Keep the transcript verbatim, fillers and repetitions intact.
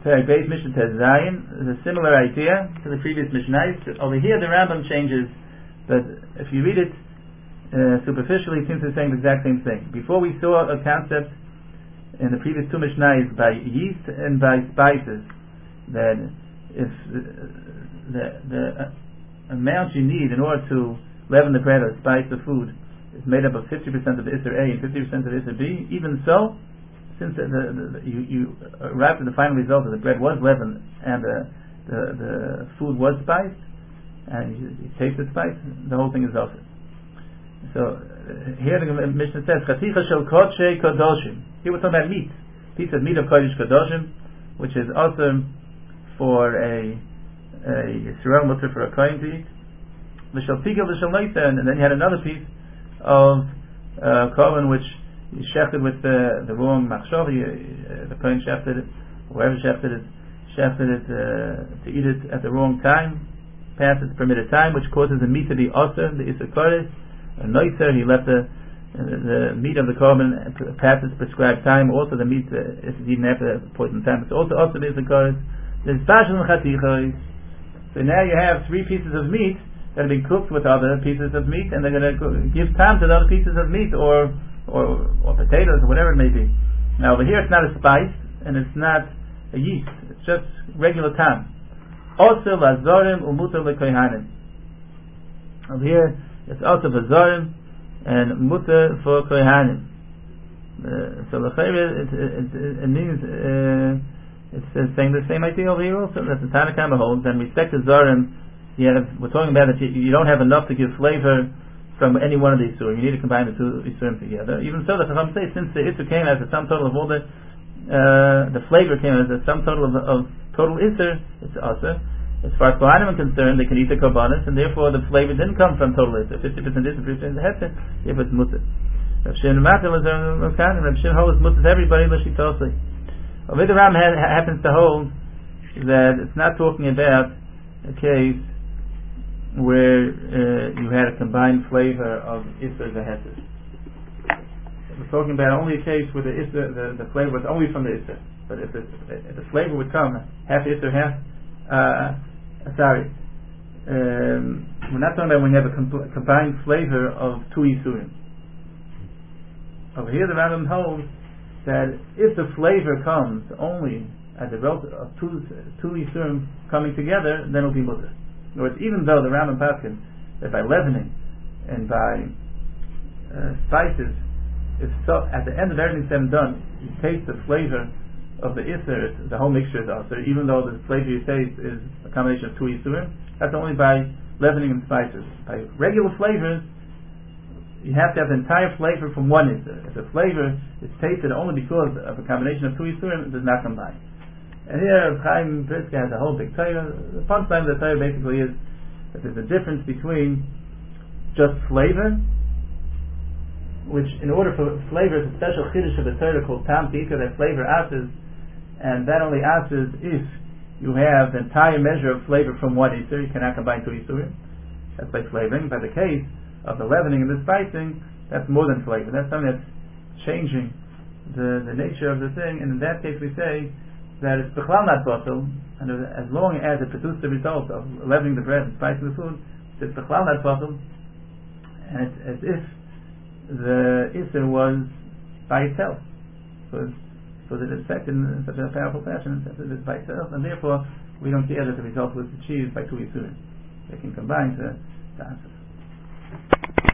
Perek Beis Mishnah Tez Zayin is a similar idea to the previous Mishnah. Over here the Rambam changes, but if you read it uh, superficially, it seems to be saying the exact same thing. Before we saw a concept in the previous two Mishnahs by yeast and by spices, that if uh, the, the uh, amount you need in order to leaven the bread or spice the food is made up of fifty percent of Isser A and fifty percent of Isser B, even so, since the, the, the, you, you arrived at the final result that the bread was leavened and the, the, the food was spiced, and you, you tasted spice, the whole thing is also. So uh, here the Mishnah says, Chaticha shel kodshe kodoshim. Here we're talking about meat, piece of meat of kodesh kodoshim, which is also for a a Yisrael mutter for a kohen to eat. V'shel pigel v'shel noita, and then you had another piece of uh, kohen which you shechted with the, the wrong machshava, uh, the kohen shechted it, whoever shechted it, shechted it uh, to eat it at the wrong time, past its permitted time, which causes the meat to be osir, the isser kodesh. A noiter, he left the uh, the meat of the korban past its prescribed time. Also, the meat uh, is eaten after the appointed time. It's also osir the isser kodesh. There's bashal and chatichos. So now you have three pieces of meat that have been cooked with other pieces of meat, and they're going to give time to the other pieces of meat, or or or potatoes, or whatever it may be. Now over here it's not a spice, and it's not a yeast. It's just regular tam. Also lazorim umutar lekohanim. Over here it's also vazorim and mutar for kohanim. Uh, so the it, it, it, it means uh, it's uh, saying the same idea over here also. That the Tanna Kama holds. And respect to zorim, you have, we're talking about that you, you don't have enough to give flavor from any one of these isurim. You need to combine the two isurim together. Even so, the Chacham say, since the isur came as a sum total of all the uh, the flavor came as a sum total of, of total isur, it's also. As far as Kohanim are concerned, they can eat the korbanos, and therefore the flavor didn't come from total isur. Fifty percent isur, fifty percent heter. Therefore it's mutter. Rav Shimon Matel is a Kohanim. Rav Shimon holds mutter to everybody, but she tells me. Over the Ram ha- happens to hold that it's not talking about a case where uh, you had a combined flavor of Isser and Heter. We're talking about only a case where the Isser, the, the flavor was only from the Isser. But if, it, if the flavor would come half Isser, half uh, sorry, um, we're not talking about when you have a com- combined flavor of two Isurim. Over here the Rambam holds that if the flavor comes only as a result of two two Isurim coming together, then it'll be mutter. In other words, even though the Rambam paskin that by leavening and by uh, spices, if so, at the end of everything said and done, you taste the flavor of the Isser, the whole mixture is also, even though the flavor you taste is a combination of two Isurim, that's only by leavening and spices. By regular flavors, you have to have the entire flavor from one Isser. If the flavor is tasted only because of a combination of two Isurim, it does not combine. And here Chaim Brisker has a whole big Torah. The punchline of the Torah basically is that there's a difference between just flavor, which in order for flavor is a special chiddush of the Torah called Tam Tika, that flavor asses, and that only asses if you have the entire measure of flavor from one Isur. You cannot combine two Isurim. That's by flavoring. By the case of the leavening and the spicing, that's more than flavor. That's something that's changing the, the nature of the thing, and in that case we say that it's bechlal not bottle, and as long as it produced the result of leavening the bread and spicing the food, it's bechlal not bottle, and it's as if the Isser was by itself. So, so that it's affected in such a powerful fashion, that it's by itself, and therefore we don't care that the result was achieved by two Isurim. They can combine to, to answer.